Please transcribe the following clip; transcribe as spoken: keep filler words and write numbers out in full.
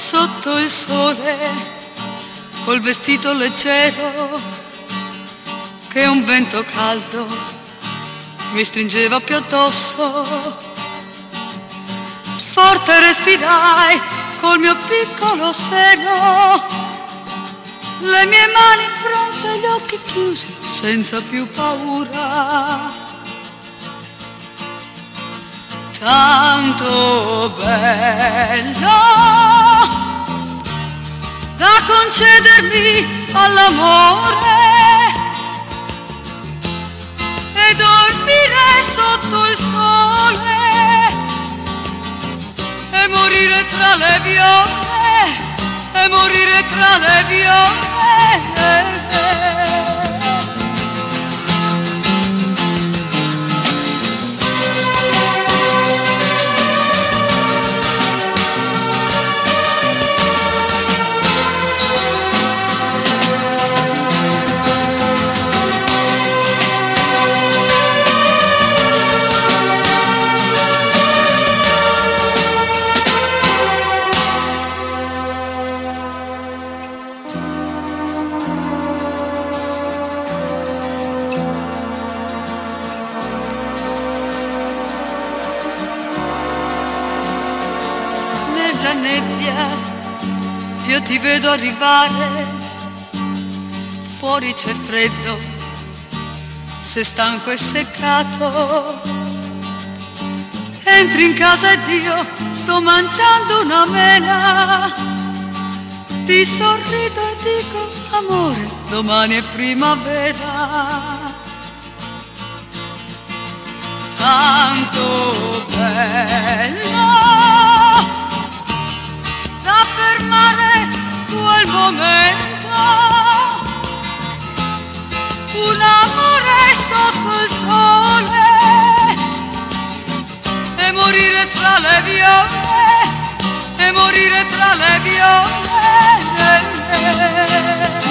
sotto il sole, col vestito leggero che un vento caldo mi stringeva più addosso. Forte respirai col mio piccolo seno, le mie mani pronte, gli occhi chiusi, senza più paura. Tanto bello da concedermi all'amore e dormire sotto il sole e morire tra le viole, e morire tra le viole. Nella nebbia io ti vedo arrivare, fuori c'è freddo, sei stanco e seccato. Entri in casa ed io sto mangiando una mela, ti sorrido e dico amore, domani è primavera. Tanto bello da fermare quel momento, un amore sotto il sole e morire tra le viole, e morire tra le viole.